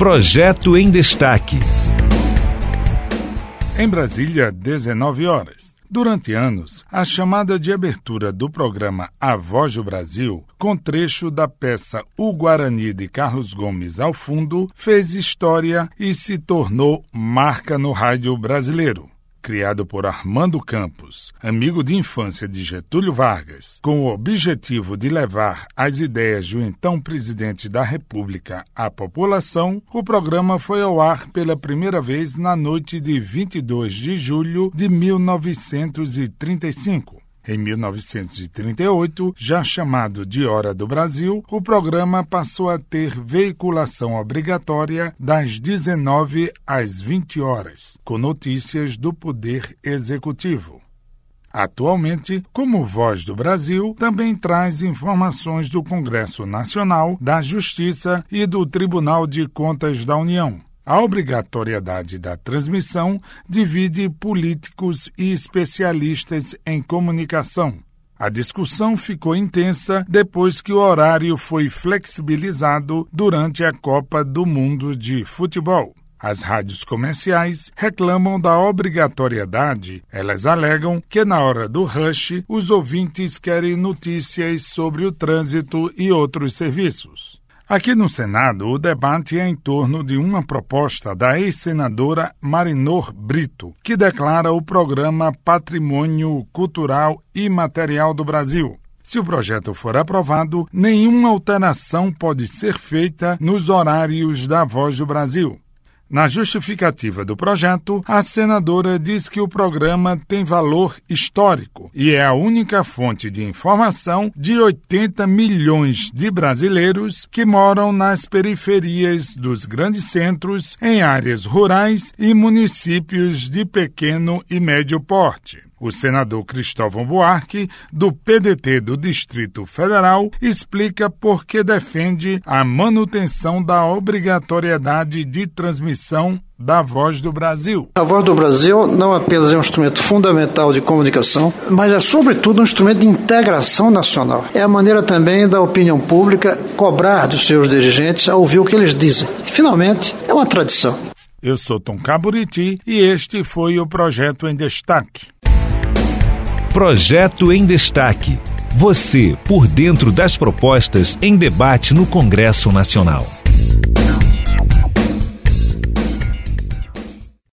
Projeto em Destaque. Em Brasília, 19 horas. Durante anos, a chamada de abertura do programa A Voz do Brasil, com trecho da peça O Guarani de Carlos Gomes ao fundo, fez história e se tornou marca no rádio brasileiro. Criado por Armando Campos, amigo de infância de Getúlio Vargas, com o objetivo de levar as ideias do então presidente da República à população, o programa foi ao ar pela primeira vez na noite de 22 de julho de 1935. Em 1938, já chamado de Hora do Brasil, o programa passou a ter veiculação obrigatória das 19 às 20 horas, com notícias do Poder Executivo. Atualmente, como Voz do Brasil, também traz informações do Congresso Nacional, da Justiça e do Tribunal de Contas da União. A obrigatoriedade da transmissão divide políticos e especialistas em comunicação. A discussão ficou intensa depois que o horário foi flexibilizado durante a Copa do Mundo de Futebol. As rádios comerciais reclamam da obrigatoriedade. Elas alegam que na hora do rush, os ouvintes querem notícias sobre o trânsito e outros serviços. Aqui no Senado, o debate é em torno de uma proposta da ex-senadora Marinor Brito, que declara o programa Patrimônio Cultural Imaterial do Brasil. Se o projeto for aprovado, nenhuma alteração pode ser feita nos horários da Voz do Brasil. Na justificativa do projeto, a senadora diz que o programa tem valor histórico e é a única fonte de informação de 80 milhões de brasileiros que moram nas periferias dos grandes centros, em áreas rurais e municípios de pequeno e médio porte. O senador Cristóvão Buarque, do PDT do Distrito Federal, explica por que defende a manutenção da obrigatoriedade de transmissão da Voz do Brasil. A Voz do Brasil não apenas é um instrumento fundamental de comunicação, mas é sobretudo um instrumento de integração nacional. É a maneira também da opinião pública cobrar dos seus dirigentes a ouvir o que eles dizem. E, finalmente, é uma tradição. Eu sou Tom Caburiti e este foi o Projeto em Destaque. Projeto em Destaque. Você por dentro das propostas em debate no Congresso Nacional.